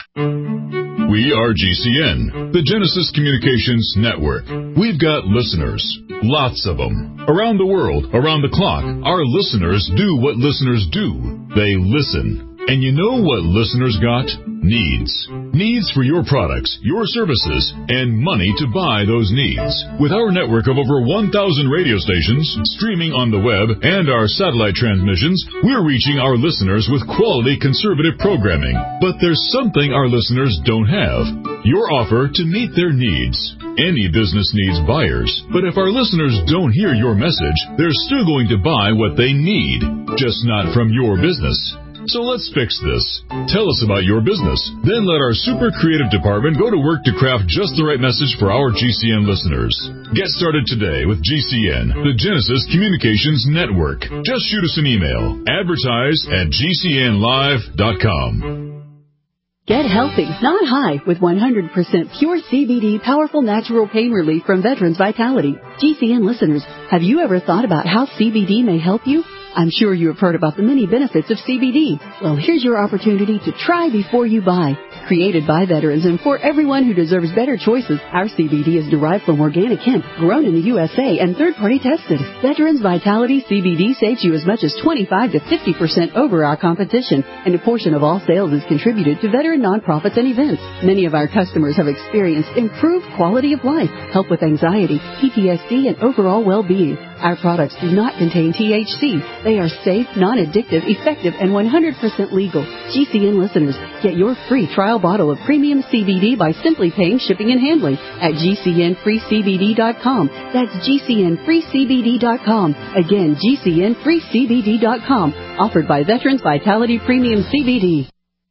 We are G C N, the Genesis Communications Network. We've got listeners, lots of them. Around the world, around the clock, our listeners do what listeners do. They listen. And you know what listeners got? Needs. Needs for your products, your services, and money to buy those needs. With our network of over one thousand radio stations, streaming on the web, and our satellite transmissions, we're reaching our listeners with quality conservative programming. But there's something our listeners don't have. Your offer to meet their needs. Any business needs buyers, but if our listeners don't hear your message, they're still going to buy what they need, just not from your business. So let's fix this. Tell us about your business. Then let our super creative department go to work to craft just the right message for our G C N listeners. Get started today with G C N, the Genesis Communications Network. Just shoot us an email. Advertise at G C N live dot com. Get healthy, not high, with one hundred percent pure C B D powerful natural pain relief from Veterans Vitality. G C N listeners, have you ever thought about how C B D may help you? I'm sure you have heard about the many benefits of C B D. Well, here's your opportunity to try before you buy. Created by veterans and for everyone who deserves better choices, our C B D is derived from organic hemp, grown in the U S A, and third-party tested. Veterans Vitality C B D saves you as much as twenty-five to fifty percent over our competition, and a portion of all sales is contributed to veteran nonprofits and events. Many of our customers have experienced improved quality of life, help with anxiety, P T S D, and overall well-being. Our products do not contain T H C. They are safe, non-addictive, effective, and one hundred percent legal. G C N listeners, get your free trial bottle of premium C B D by simply paying shipping and handling at G C N free C B D dot com. That's G C N free C B D dot com. Again, G C N free C B D dot com. Offered by Veterans Vitality Premium C B D.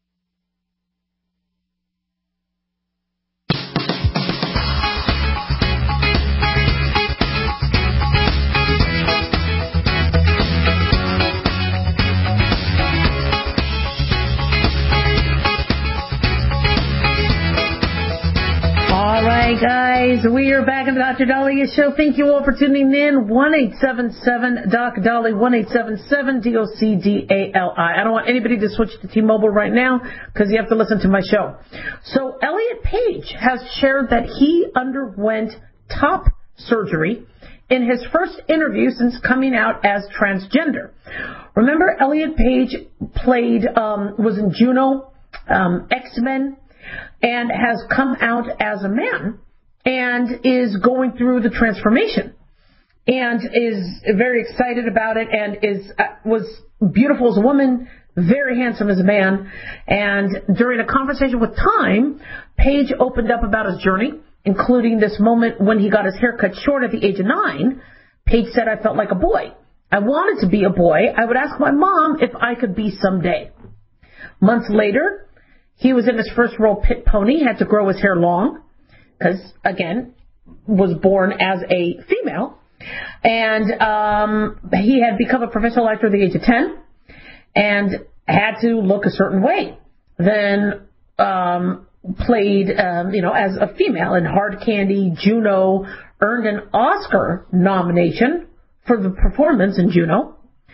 Guys, we are back in the Doctor Dahlia Show. Thank you all for tuning in. one eight seven seven Doc Dolly, one eight seven seven D O C D A L I. I don't want anybody to switch to T-Mobile right now because you have to listen to my show. So Elliot Page has shared that he underwent top surgery in his first interview since coming out as transgender. Remember, Elliot Page played, um, was in Juno, um, X-Men, and has come out as a man and is going through the transformation and is very excited about it and is uh, was beautiful as a woman, very handsome as a man. And during a conversation with Time, Page opened up about his journey, including this moment when he got his hair cut short at the age of nine. Page said, I felt like a boy. I wanted to be a boy. I would ask my mom if I could be someday. Months later, he was in his first role, Pit Pony, had to grow his hair long because, again, was born as a female. And um, he had become a professional actor at the age of ten and had to look a certain way. Then um, played, um, you know, as a female in Hard Candy, Juno, earned an Oscar nomination for the performance in Juno.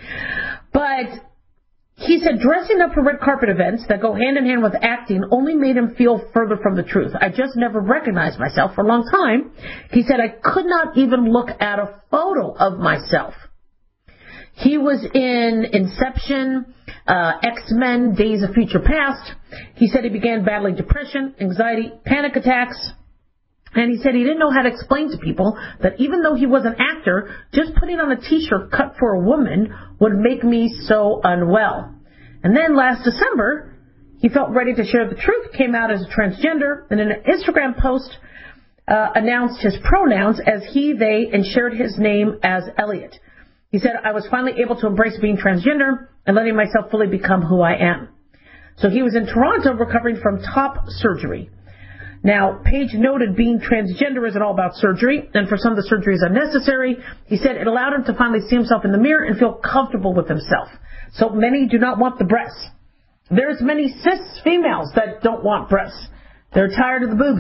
But he said dressing up for red carpet events that go hand in hand with acting only made him feel further from the truth. I just never recognized myself for a long time. He said I could not even look at a photo of myself. He was in Inception, uh, X-Men, Days of Future Past. He said he began battling depression, anxiety, panic attacks. And he said he didn't know how to explain to people that even though he was an actor, just putting on a t-shirt cut for a woman would make me so unwell. And then last December, he felt ready to share the truth, came out as a transgender, and in an Instagram post uh, announced his pronouns as he, they, and shared his name as Elliot. He said, I was finally able to embrace being transgender and letting myself fully become who I am. So he was in Toronto recovering from top surgery. Now, Page noted being transgender isn't all about surgery, and for some of the surgery is unnecessary. He said it allowed him to finally see himself in the mirror and feel comfortable with himself. So many do not want the breasts. There's many cis females that don't want breasts. They're tired of the boobs.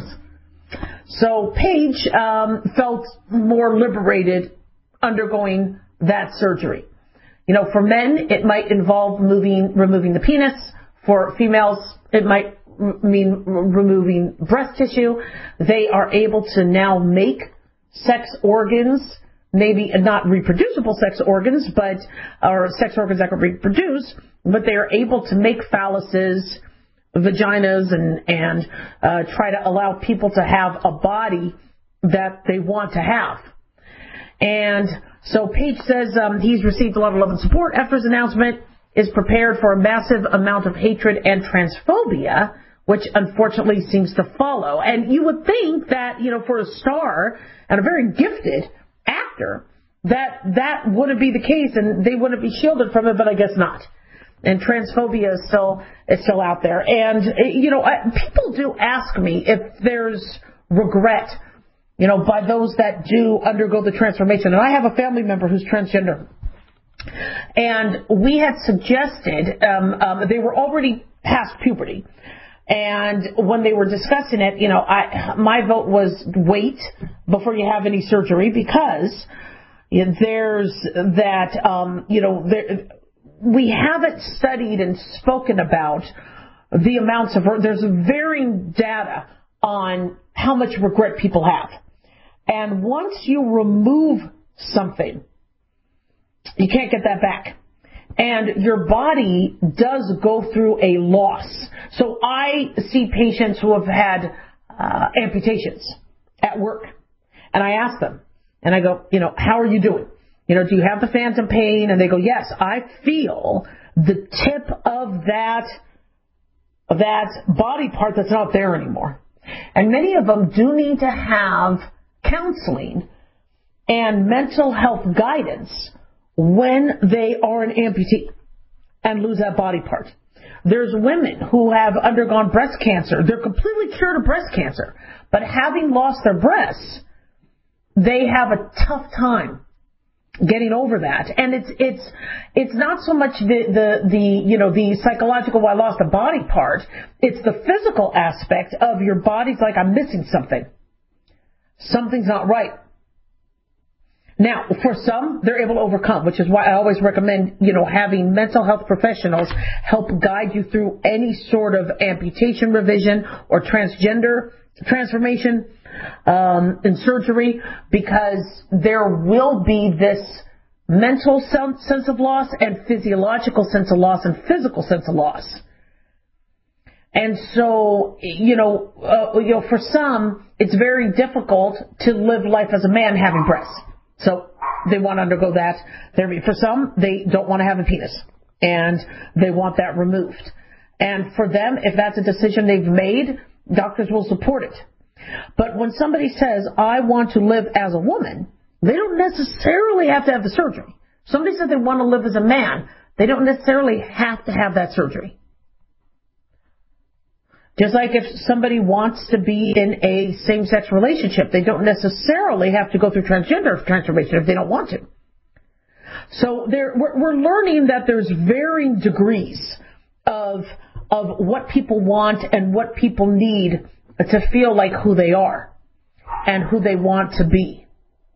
So Page um, felt more liberated undergoing that surgery. You know, for men, it might involve moving, removing the penis. For females, it might mean removing breast tissue. They are able to now make sex organs, maybe not reproducible sex organs, but or sex organs that can reproduce, but they are able to make phalluses, vaginas, and and uh, try to allow people to have a body that they want to have. And so Page says um, he's received a lot of love and support after his announcement, is prepared for a massive amount of hatred and transphobia, which unfortunately seems to follow. And you would think that, you know, for a star and a very gifted actor, that that wouldn't be the case and they wouldn't be shielded from it, but I guess not. And transphobia is still is still out there. And, you know, I, people do ask me if there's regret, you know, by those that do undergo the transformation. And I have a family member who's transgender. And we had suggested, um, um, they were already past puberty. And when they were discussing it, you know, I, my vote was wait before you have any surgery because there's that, um, you know, there, we haven't studied and spoken about the amounts of, there's varying data on how much regret people have. And once you remove something, you can't get that back. And your body does go through a loss. So I see patients who have had uh, amputations at work. And I ask them, and I go, you know, how are you doing? You know, do you have the phantom pain? And they go, yes, I feel the tip of that, of that body part that's not there anymore. And many of them do need to have counseling and mental health guidance when they are an amputee and lose that body part. There's women who have undergone breast cancer. They're completely cured of breast cancer. But having lost their breasts, they have a tough time getting over that. And it's it's it's not so much the, the, the you know, the psychological, well, I lost a body part. It's the physical aspect of your body's like, I'm missing something. Something's not right. Now, for some, they're able to overcome, which is why I always recommend, you know, having mental health professionals help guide you through any sort of amputation revision or transgender transformation um, in surgery, because there will be this mental sense of loss and physiological sense of loss and physical sense of loss. And so, you know, uh, you know, for some, it's very difficult to live life as a man having breasts. So they want to undergo that. For some, they don't want to have a penis. and they want that removed. And for them, if that's a decision they've made, doctors will support it. But when somebody says, I want to live as a woman, they don't necessarily have to have the surgery. Somebody says they want to live as a man, they don't necessarily have to have that surgery. Just like if somebody wants to be in a same-sex relationship, they don't necessarily have to go through transgender transformation if they don't want to. So there, we're, we're learning that there's varying degrees of of what people want and what people need to feel like who they are and who they want to be.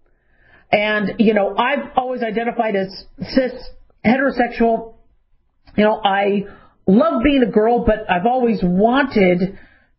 And, you know, I've always identified as cis, heterosexual. You know, I love being a girl, but I've always wanted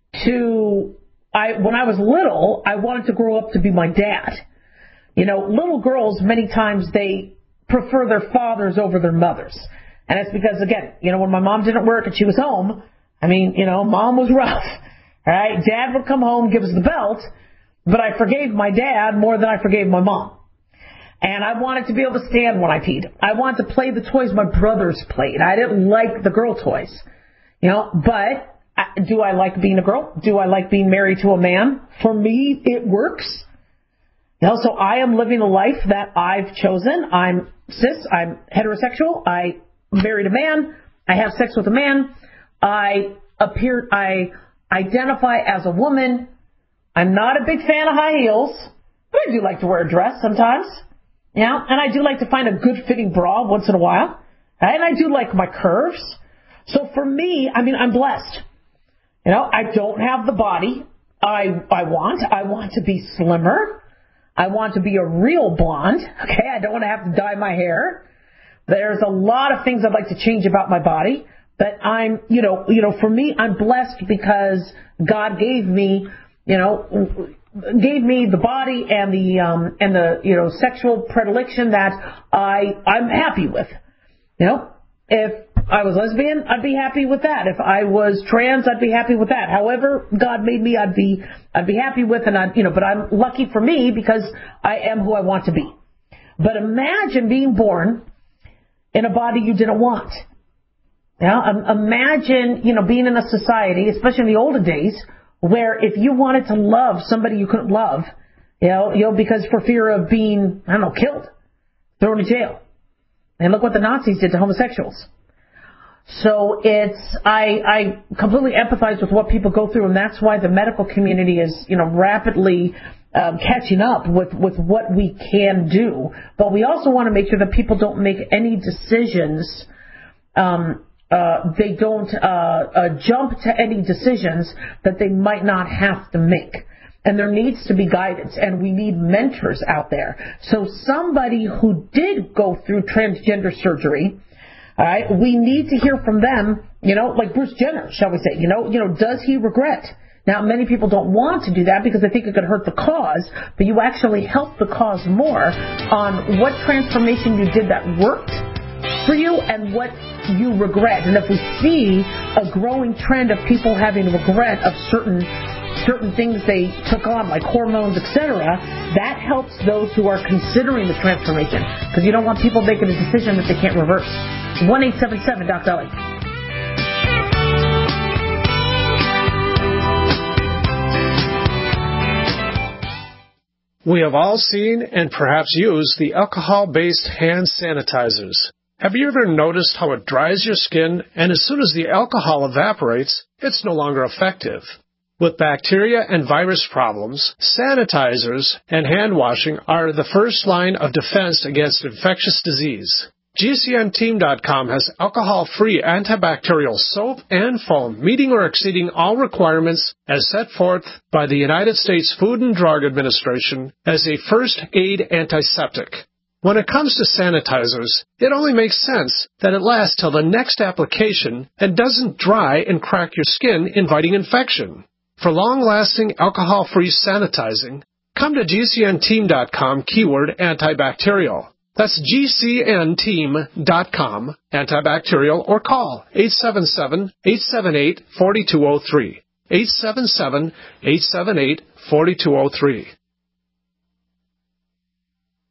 to, I when I was little, I wanted to grow up to be my dad. You know, little girls, many times they prefer their fathers over their mothers. And it's because, again, you know, when my mom didn't work and she was home, I mean, you know, mom was rough. All right, dad would come home, give us the belt, but I forgave my dad more than I forgave my mom. And I wanted to be able to stand when I peed. I wanted to play the toys my brothers played. I didn't like the girl toys. You know, but do I like being a girl? Do I like being married to a man? For me, it works. You know, so I am living a life that I've chosen. I'm cis. I'm heterosexual. I married a man. I have sex with a man. I appear, I identify as a woman. I'm not a big fan of high heels, but I do like to wear a dress sometimes. You know, and I do like to find a good fitting bra once in a while. And I do like my curves. So for me, I mean, I'm blessed. You know, I don't have the body I, I want. I want to be slimmer. I want to be a real blonde. Okay. I don't want to have to dye my hair. There's a lot of things I'd like to change about my body, but I'm, you know, you know, for me, I'm blessed because God gave me, you know, gave me the body and the, um, and the, you know, sexual predilection that I, I'm happy with. You know, if I was lesbian, I'd be happy with that. If I was trans, I'd be happy with that. However God made me, I'd be, I'd be happy with, and I, you know, but I'm lucky for me because I am who I want to be. But imagine being born in a body you didn't want. Now, imagine, you know, being in a society, especially in the olden days, where if you wanted to love somebody you couldn't love, you know, you know, because for fear of being, I don't know, killed, thrown in jail. And look what the Nazis did to homosexuals. So it's, I, I completely empathize with what people go through, and that's why the medical community is, you know, rapidly Um, catching up with, with what we can do. But we also want to make sure that people don't make any decisions, um, uh, they don't uh, uh, jump to any decisions that they might not have to make. And there needs to be guidance, and we need mentors out there. So somebody who did go through transgender surgery, all right, we need to hear from them, you know, like Bruce Jenner, shall we say, you know, you know, does he regret? Now, many people don't want to do that because they think it could hurt the cause, but you actually help the cause more on what transformation you did that worked for you and what you regret. And if we see a growing trend of people having regret of certain certain things they took on, like hormones, et cetera, that helps those who are considering the transformation, because you don't want people making a decision that they can't reverse. one eight seven seven Doc Dolly. We have all seen and perhaps used the alcohol-based hand sanitizers. Have you ever noticed how it dries your skin, and as soon as the alcohol evaporates, it's no longer effective? With bacteria and virus problems, sanitizers and hand washing are the first line of defense against infectious disease. G C N team dot com has alcohol-free antibacterial soap and foam meeting or exceeding all requirements as set forth by the United States Food and Drug Administration as a first aid antiseptic. When it comes to sanitizers, it only makes sense that it lasts till the next application and doesn't dry and crack your skin, inviting infection. For long-lasting alcohol-free sanitizing, come to G C N team dot com keyword antibacterial. That's G C N team dot com, antibacterial, or call eight seven seven, eight seven eight, four two zero three, eight seven seven, eight seven eight, four two zero three.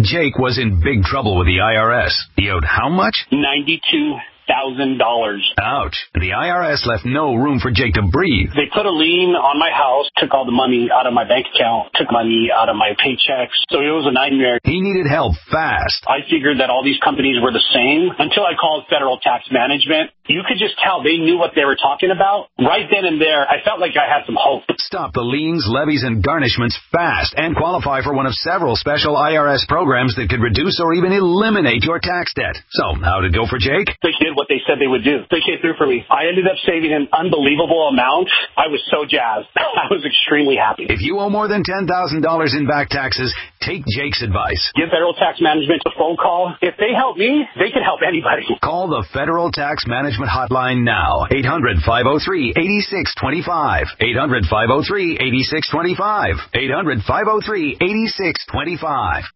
Jake was in big trouble with the I R S. He owed how much? ninety-two thousand dollars. Ouch. The I R S left no room for Jake to breathe. They put a lien on my house, took all the money out of my bank account, took money out of my paychecks. So it was a nightmare. He needed help fast. I figured that all these companies were the same until I called Federal Tax Management. You could just tell they knew what they were talking about. Right then and there, I felt like I had some hope. Stop the liens, levies, and garnishments fast and qualify for one of several special I R S programs that could reduce or even eliminate your tax debt. So, how'd it go for Jake? They did what they said they would do. They came through for me. I ended up saving an unbelievable amount. I was so jazzed. I was extremely happy. If you owe more than ten thousand dollars in back taxes, take Jake's advice. Give Federal Tax Management a phone call. If they help me, they can help anybody. Call the Federal Tax Management Hotline now. eight hundred, five oh three, eight six two five. eight hundred, five oh three, eight six two five. eight hundred, five oh three, eight six two five.